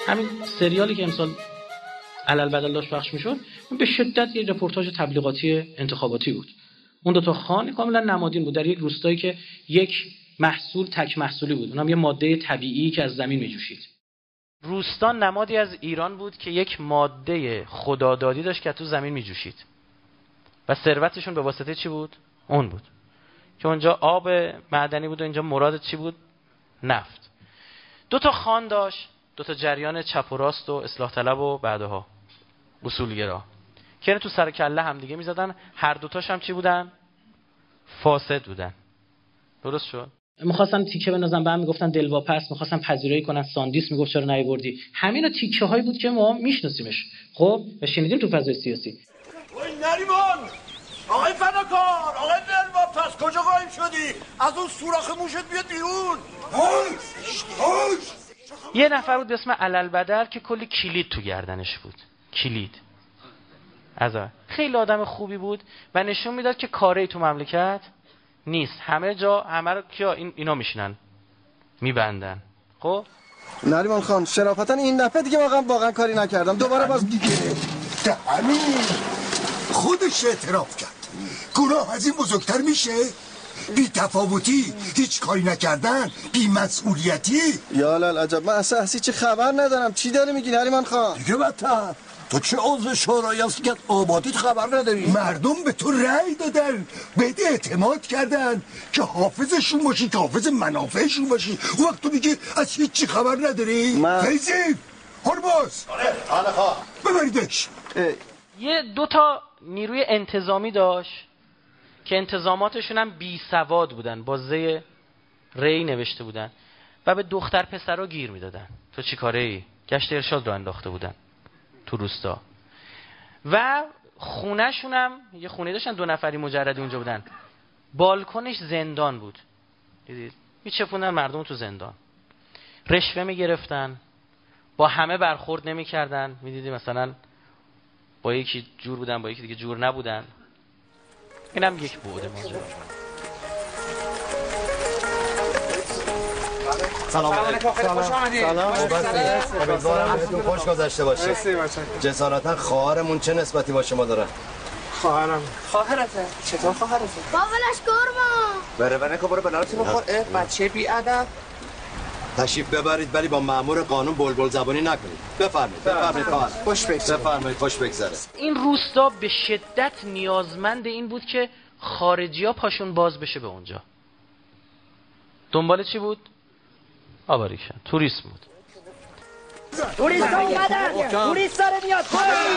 همین سریالی که امسال علالبدل داشت پخش میشد به شدت یه رپورتاج تبلیغاتی انتخاباتی بود. اون دو تا خان کاملا نمادین بود در یک روستایی که یک محصول تک محصولی بود، اونم یه ماده طبیعی که از زمین میجوشید. روستا نمادی از ایران بود که یک ماده خدادادی داشت که تو زمین میجوشید و ثروتشون به واسطه چی بود؟ اون بود که اونجا آب معدنی بود و اینجا مراد چی بود؟ نفت. دو تا خان داشت، دو تا جریان چپ و راست و اصلاح طلب و بعدها اصولگرا که تو سر کله هم دیگه میزدن. هر دوتاش هم چی بودن؟ فاسد بودن. درست شد؟ میخواستن تیکه بندازن، به هم میگفتن دلواپس، میخواستن پذیرایی کنن ساندیس، میگفت چرا نیاوردی. همینا تیکه هایی بود که ما میشناسیمش. خب و شنیدیم تو فضای سیاسی. اوی نریمان، آقای فداکار، آقای دلواپس، کجا قایم شدی؟ از اون سوراخ موشت بیاد بیرون. یه نفر بود به اسم علالبدر که کلی کلید تو گردنش بود. کلید. خیلی آدم خوبی بود و نشون میداد که کاری تو مملکت نیست. همه جا همه رو کیا اینا میشینن میبندن. خب نریمان خان شرافتاً این دفعه دیگه واقعا کاری نکردم. دوباره باز دیگه همین خودش اعتراف کرد. گناه از این بزرگتر میشه؟ بی تفاوتی، هیچ کاری نکردن، بی مسئولیتی. یا للعجب، من اصلا چی خبر ندارم. چی داری میگی نریمان خان؟ دیگه بدتر، تو چه عضو شورایی هستی که آبادیت خبر نداری؟ مردم به تو رأی دادن، بهت اعتماد کردن که حافظشون باشی، که حافظ منافعشون باشی. اون وقت تو میگی از هیچی خبر نداری؟ فیضی هرباز آره خواه ببریدش. یه دو تا نیروی انتظامی داشت که انتظاماتشون هم بی سواد بودن، با زی ری نوشته بودن و به دختر پسرها گیر میدادن. تو چی کاره ای؟ گشت ارشاد رو انداخته بودن تو روستا و خونه شون هم یه خونه داشتن، 2 نفری مجردی اونجا بودن. بالکنش زندان بود. دیدید؟ میچپوندن مردم تو زندان. رشوه میگرفتن، با همه برخورد نمیکردن. میدیدی مثلا با یکی جور بودن، با یکی دیگه جور نبودن. اینم یک بعد ماجرا. سلام علیکم. خوش آمدید. امیدوارم بهتون خوش گذشته باشه. جسارتا خواهرمون چه نسبتی با شما داره؟ خواهرته. چطور خواهرته؟ بابلش گرما. بره که برو بلارتی بخور. بچه بی ادب. تشریف ببرید ولی با مأمور قانون بلبل زبانی نکنید. بفرمایید خواهر. خوش بگذره. بفرمایید خوش بگذره. این روستا به شدت نیازمند این بود که خارجی‌ها پاشون باز بشه به اونجا. دنبال چی بود؟ آباریکشن. توریسم بود. توریست اومدن. توریست داره میاد.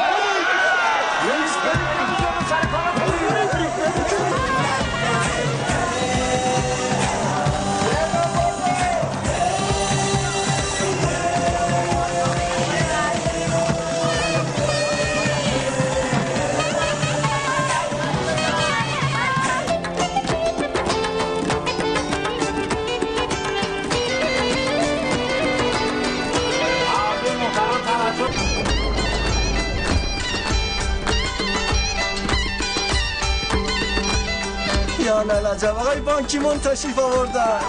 یا للعجب، آقای بانکیمون تشریف آوردن.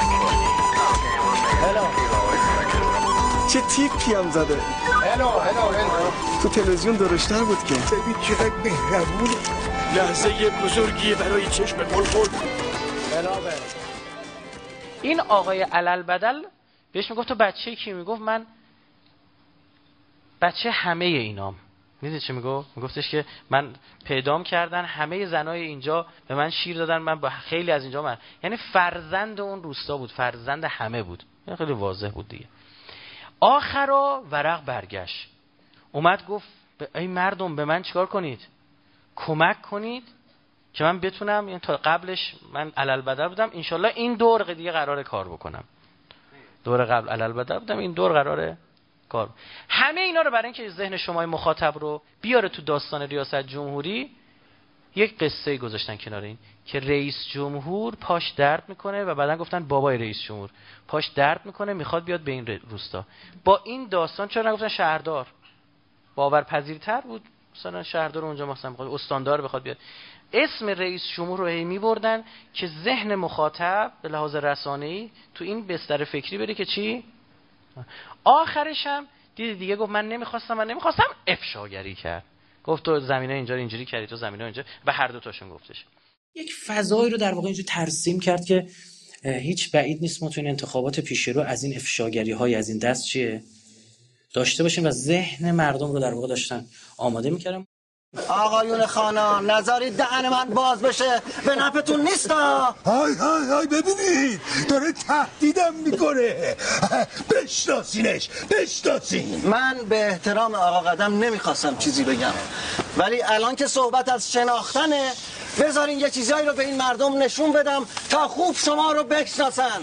چه تیپی هم زده. تو تلویزیون درشتر بود که. ببین چقدر مهربونه. لحظه بزرگی برای چشم بلبل. این آقای علالبدل بهش میگفت تو بچه کی؟ میگفت من بچه همه اینام. میدونی چه میگفت؟ میگفتش که من پیدام کردن همه زنای اینجا به من شیر دادن، من با خیلی از اینجا یعنی فرزند اون روستا بود، فرزند همه بود. خیلی واضح بود دیگه. آخرا ورق برگشت، اومد گفت ای مردم به من چیکار کنید؟ کمک کنید که من بتونم، یعنی تا قبلش من علالبدر بودم، انشالله این دور دیگه قراره کار بکنم. دور قبل علالبدر بودم، این دور قراره کار. همه اینا رو برای اینکه ذهن شما مخاطب رو بیاره تو داستان ریاست جمهوری، یک قصه گذاشتن کنار این که رئیس جمهور پاش درد میکنه و بعدن گفتن بابای رئیس جمهور پاش درد میکنه میخواد بیاد به این روستا. با این داستان چرا نگفتن شهردار؟ باورپذیرتر بود مثلا شهردار اونجا مثلا میخواد استاندار بخواد بیاد. اسم رئیس جمهور رو هی میبردن که ذهن مخاطب به لحاظ رسانه‌ای تو این بستر فکری بره که چی؟ آخرش هم دید دیگه گفت من نمیخواستم افشاگری کرد. گفت تو زمینه اینجا رو اینجوری کردی، تو زمینه اینجا، به هر دو تاشون گفتش. یک فضایی رو در واقع اینجوری ترسیم کرد که هیچ بعید نیست ما تو این انتخابات پیش رو از این افشاگری‌های از این دست داشته باشیم و ذهن مردم رو در واقع داشتن آماده می‌کردن. آقایون خانم نذارید دهن من باز بشه، به نفعتون نیستا. های ببینید داره تهدیدم میکنه. بشناسین. من به احترام آقا قدم نمیخواستم چیزی بگم، ولی الان که صحبت از شناختنه بذارین یه چیزایی رو به این مردم نشون بدم تا خوب شما رو بشناسن.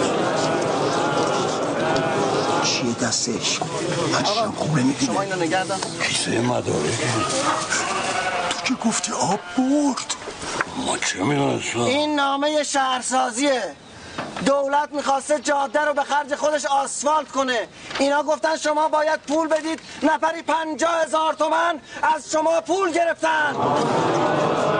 چیه دستش؟ هرچیم خوب نمیبینه. شما اینو نگردم کیسه مدارک. تو که گفتی آب برد. ما چه میدونستم؟ این نامه شهرسازیه. دولت میخواسته جاده رو به خرج خودش آسفالت کنه. اینا گفتن شما باید پول بدید، نفری 50,000 تومان از شما پول گرفتن.